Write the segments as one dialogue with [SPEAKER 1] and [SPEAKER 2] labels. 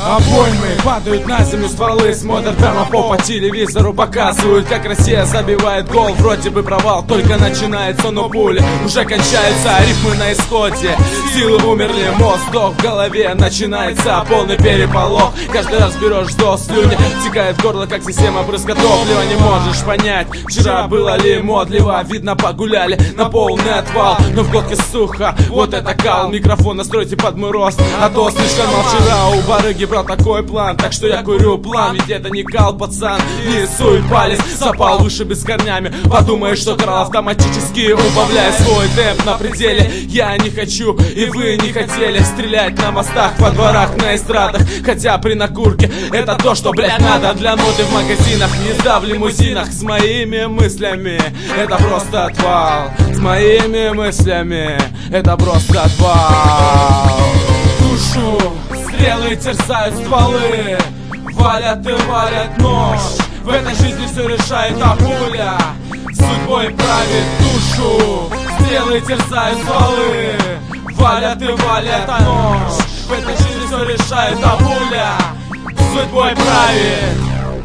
[SPEAKER 1] Обоймы падают на землю, стволы смотрят прямо по телевизору, показывают, как Россия забивает гол. Вроде бы провал только начинается, но пули уже кончаются, рифмы на исходе. Силы умерли, мозг сдох, в голове начинается полный переполох. Каждый раз берешь до слюни, текает горло, как система брызга топлива. Не можешь понять, вчера было ли модливо. Видно, погуляли на полный отвал, но в глотке сухо, вот это кал. Микрофон настройте под мой рост, а то слишком мал. Вчера у барыги брал такой план, так что я курю план. Ведь это не кал, пацан, не суй палец, запал выше без корнями. Подумаешь, что крал, автоматически убавляя свой темп на пределе. Я не хочу, и вы не хотели стрелять на мостах, во дворах, на эстрадах. Хотя при накурке это то, что, блядь, надо для моды в магазинах. Езда в лимузинах с моими мыслями, это просто отвал. С моими мыслями, это просто отвал. Душу стрелы терзают стволы, валят и валят нож. В этой жизни все решает, а пуля судьбой правит. Душу стрелы терзают стволы, валят и валят нож. В этой жизни все решает, а пуля судьбой правит.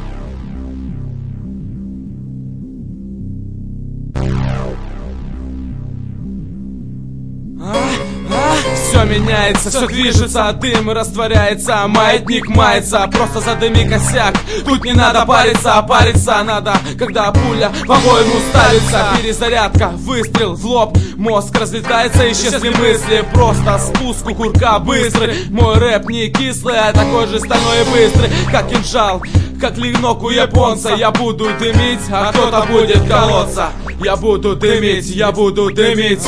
[SPEAKER 1] Все меняется, все движется, дым растворяется, маятник мается, просто задыми косяк. Тут не надо париться, а париться надо, когда пуля по-моему ставится. Перезарядка, выстрел в лоб, мозг разлетается, исчезли мысли. Просто спуск у курка быстрый. Мой рэп не кислый, а такой же стальной и быстрый, как кинжал, как клинок у японца. Я буду дымить, а кто-то будет колоться. Я буду дымить, я буду дымить.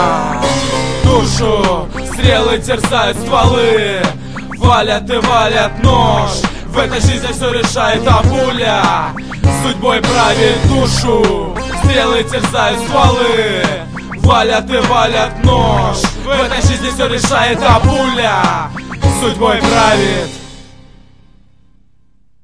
[SPEAKER 1] Душу стрелы терзают стволы, валят и валят нож. В этой жизни все решает, а пуля судьбой правит. Душу стрелы терзают стволы, валят и валят нож. В этой жизни все решает, а пуля судьбой правит.